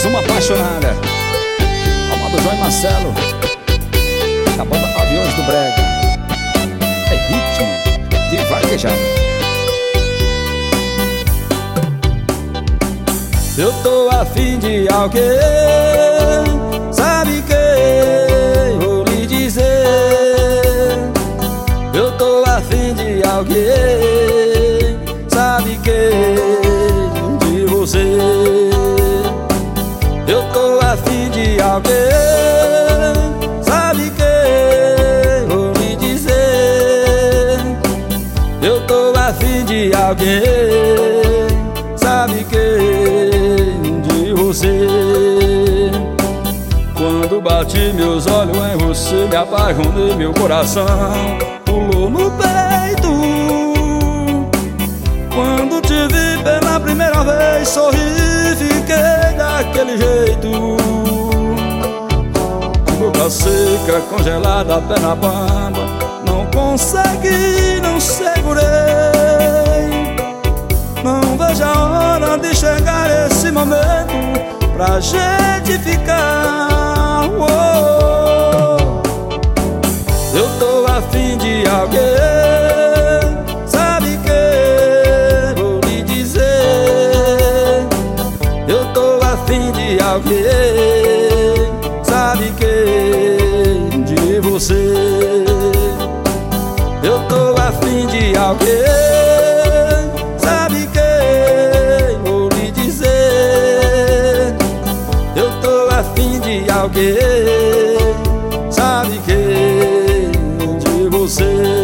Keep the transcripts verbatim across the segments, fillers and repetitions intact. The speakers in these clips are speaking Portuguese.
uma apaixonada. Amado João e Marcelo, da banda Aviões do Brega. É ritmo de vaquejada. Eu tô afim de alguém, sabe quem vou lhe dizer. Eu tô afim de alguém, sabe quem de você. Eu tô afim de alguém, sabe quem vou lhe dizer. Eu tô afim de alguém, sabe quem de você. Quando bati meus olhos em você, me apaixonei, meu coração pulou no peito. Quando te vi pela primeira vez, sorri, fiquei daquele jeito. Boca seca, congelada, pé na bamba, não consegui, não segurei. Não vejo a hora de chegar esse momento pra gente ficar. Oh, eu tô afim de alguém, sabe quem vou lhe dizer. Eu tô afim de alguém, sabe quem de você. Eu tô afim de alguém, sabe quem vou lhe dizer. Eu tô afim de alguém, sabe quem de você.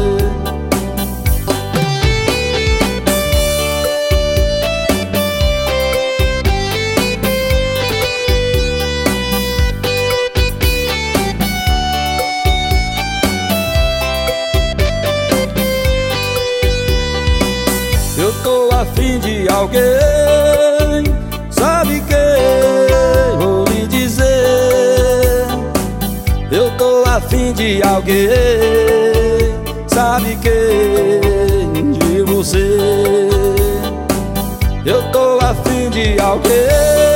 Eu tô afim de alguém, sabe quem vou lhe dizer. Eu tô afim de alguém, sabe quem de você. Eu tô afim de alguém,